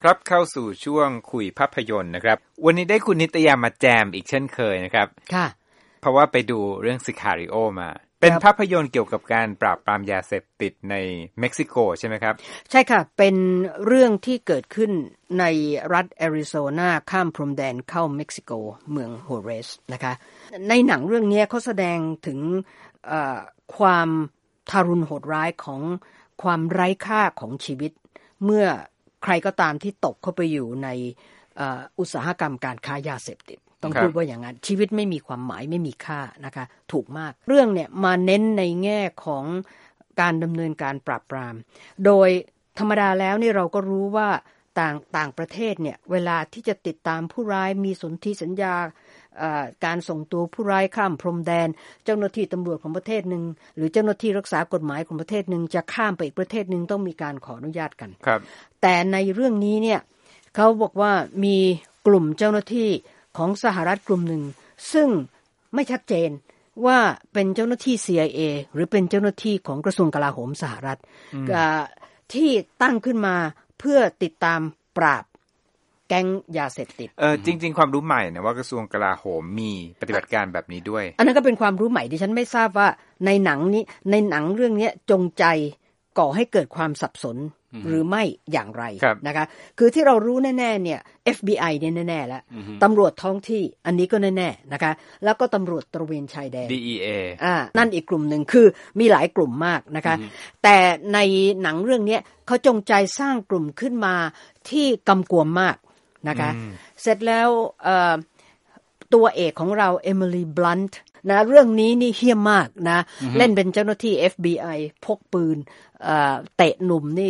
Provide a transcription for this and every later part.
ครับเข้าสู่ช่วงคุยภาพยนตร์นะครับวันนี้ได้คุณนิตยามาแจมอีกเช่นเคยนะครับค่ะเพราะว่าไปดูเรื่องซิคาริโอมาเป็นภาพยนตร์เกี่ยวกับการปราบปรามยาเสพติดในเม็กซิโกใช่ไหมครับใช่ค่ะเป็นเรื่องที่เกิดขึ้นในรัฐแอริโซนาข้ามพรมแดนเข้าเม็กซิโกเมืองโฮเรสนะคะในหนังเรื่องนี้เขาแสดงถึงความทารุณโหดร้ายของความไร้ค่าของชีวิตเมื่อใครก็ตามที่ตกเข้าไปอยู่ในอุตสาหกรรมการค้ายาเสพติดต้องพูดว่าอย่างนั้นชีวิตไม่มีความหมายไม่มีค่านะคะถูกมากเรื่องเนี่ยมาเน้นในแง่ของการดำเนินการปราบปรามโดยธรรมดาแล้วนี่เราก็รู้ว่าต่างประเทศเนี่ยเวลาที่จะติดตามผู้ร้ายมีสนธิสัญญาการส่งตัวผู้ร้ายข้ามพรมแดนเจ้าหน้าที่ตำรวจของประเทศนึงหรือเจ้าหน้าที่รักษากฎหมายของประเทศนึงจะข้ามไปอีกประเทศนึงต้องมีการขออนุญาตกันครับแต่ในเรื่องนี้เนี่ยเขาบอกว่ามีกลุ่มเจ้าหน้าที่ของสหรัฐกลุ่มหนึ่งซึ่งไม่ชัดเจนว่าเป็นเจ้าหน้าที่ CIA หรือเป็นเจ้าหน้าที่ของกระทรวงกลาโหมสหรัฐที่ตั้งขึ้นมาเพื่อติดตามปราบแก๊งยาเสพติดจริงๆความรู้ใหม่นะว่ากระทรวงกลาโหมมีปฏิบัติการแบบนี้ด้วยอันนั้นก็เป็นความรู้ใหม่ดิฉันไม่ทราบว่าในหนังเรื่องนี้จงใจก่อให้เกิดความสับสนหรือไม่อย่างไรนะคะคือที่เรารู้แน่ๆเนี่ย FBI เนี่ยแน่ๆแล้วตำรวจท้องที่อันนี้ก็แน่ๆนะคะแล้วก็ตำรวจตระเวนชายแดน DEA นั่นอีกกลุ่มหนึ่งคือมีหลายกลุ่มมากนะคะแต่ในหนังเรื่องนี้เขาจงใจสร้างกลุ่มขึ้นมาที่กำกวมมากนะคะเสร็จแล้วตัวเอกของเราเอมิลีบลันท์นะเรื่องนี้นี่เหี้ยมมากนะเล่นเป็นเจ้าหน้าที่ FBI พกปืนเตะหนุ่มนี่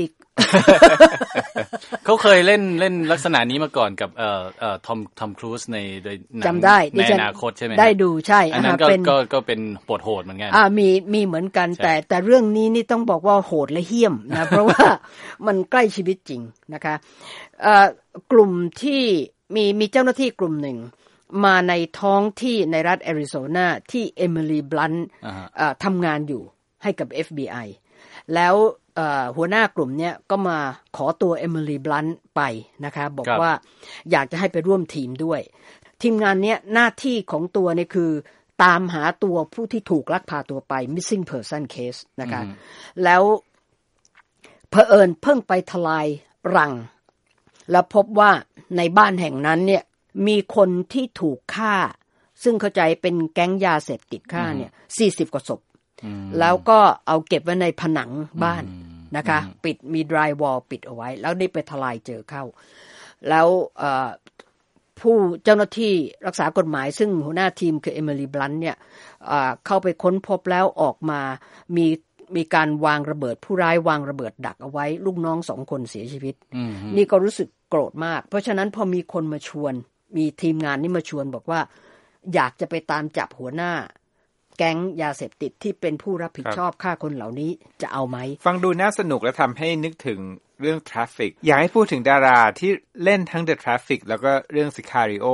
เขาเคยเล่นลักษณะนี้มาก่อนกับทอมครูซในหนังจำได้ในอนาคตใช่ไหมได้ดูใช่อันนั้นก็เป็นโหดเหมือนกันมีเหมือนกันแต่เรื่องนี้นี่ต้องบอกว่าโหดและเหี้ยมนะ เพราะว่ามันใกล้ชีวิตจริงนะคะกลุ่มที่มีเจ้าหน้าที่กลุ่มหนึ่งมาในท้องที่ในรัฐแอริโซนาที่เอมิลีบลันท์ทำงานอยู่ให้กับ FBI แล้วหัวหน้ากลุ่มเนี้ยก็มาขอตัวเอมิลีบลันท์ไปนะคะบอกว่าอยากจะให้ไปร่วมทีมด้วยทีมงานเนี้ยหน้าที่ของตัวเนี่ยคือตามหาตัวผู้ที่ถูกลักพาตัวไป missing person case นะคะแล้วเผอิญเพิ่งไปทลายรังแล้วพบว่าในบ้านแห่งนั้นเนี่ยมีคนที่ถูกฆ่าซึ่งเข้าใจเป็นแก๊งยาเสพติดฆ่าเนี่ย40กว่าศพแล้วก็เอาเก็บไว้ในผนังบ้านนะคะปิดมีดรายวอลปิดเอาไว้แล้วได้ไปทลายเจอเข้าแล้วผู้เจ้าหน้าที่รักษากฎหมายซึ่งหัวหน้าทีมคือเอมิลีบลันท์เนี่ยเข้าไปค้นพบแล้วออกมามีการวางระเบิดผู้ร้ายวางระเบิดดักเอาไว้ลูกน้อง2คนเสียชีวิตนี่ก็รู้สึกโกรธมากเพราะฉะนั้นพอมีคนมาชวนมีทีมงานนี่มาชวนบอกว่าอยากจะไปตามจับหัวหน้าแก๊งยาเสพติดที่เป็นผู้รับผิดชอบฆ่าคนเหล่านี้จะเอาไหมฟังดูน่าสนุกและทำให้นึกถึงเรื่อง Traffic อยากให้พูดถึงดาราที่เล่นทั้ง The Traffic แล้วก็เรื่อง Sicario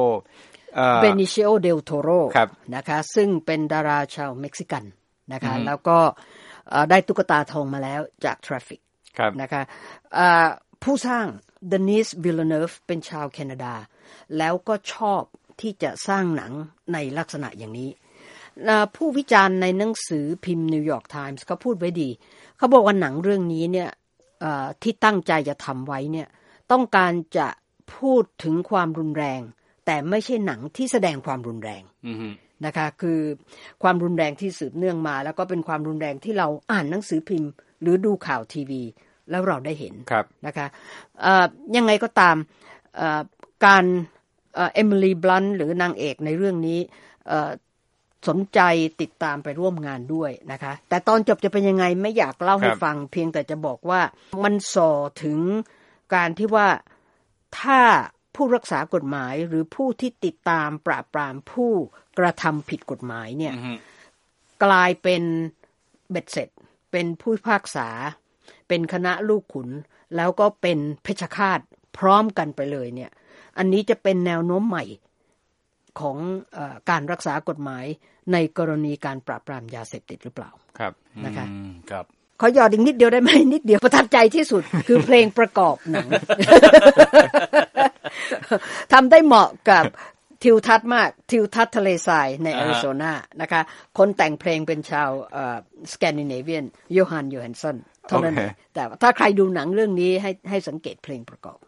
Benicio del Toro นะคะซึ่งเป็นดาราชาวเม็กซิกันนะคะแล้วก็ได้ตุ๊กตาทองมาแล้วจาก Traffic นะคะผู้สร้างDenis Villeneuve เป็นชาวแคนาดาแล้วก็ชอบที่จะสร้างหนังในลักษณะอย่างนี้ผู้วิจารณ์ในหนังสือพิมพ์ New York Times เขาพูดไว้ดีเขาบอกว่าหนังเรื่องนี้เนี่ยที่ตั้งใจจะทำไว้เนี่ยต้องการจะพูดถึงความรุนแรงแต่ไม่ใช่หนังที่แสดงความรุนแรงนะคะคือความรุนแรงที่สืบเนื่องมาแล้วก็เป็นความรุนแรงที่เราอ่านหนังสือพิมพ์หรือดูข่าวทีวีแล้วเราได้เห็นนะคะยังไงก็ตามการเอมิลีบลันท์หรือนางเอกในเรื่องนี้สนใจติดตามไปร่วมงานด้วยนะคะแต่ตอนจบจะเป็นยังไงไม่อยากเล่าให้ฟังเพียงแต่จะบอกว่ามันส่อถึงการที่ว่าถ้าผู้รักษากฎหมายหรือผู้ที่ติดตามปราบปรามผู้กระทำผิดกฎหมายเนี่ยกลายเป็นเบ็ดเสร็จเป็นผู้พิพากษาเป็นคณะลูกขุนแล้วก็เป็นเพชฌฆาตพร้อมกันไปเลยเนี่ยอันนี้จะเป็นแนวโน้มใหม่ของการรักษากฎหมายในกรณีการปราบปรามยาเสพติดหรือเปล่าครับนะคะครับขอหยอดอีกนิดเดียวได้ไหมนิดเดียวประทับใจที่สุด คือเพลงประกอบหนัง ทำได้เหมาะกับทิวทัศน์มากทิวทัศน์ทะเลทรายในแอริโซนานะคะคนแต่งเพลงเป็นชาวสแกนดิเนเวียนโยฮันโยฮันสันเท่านั้นแต่ถ้าใครดูหนังเรื่องนี้ให้สังเกตเพลงประกอบ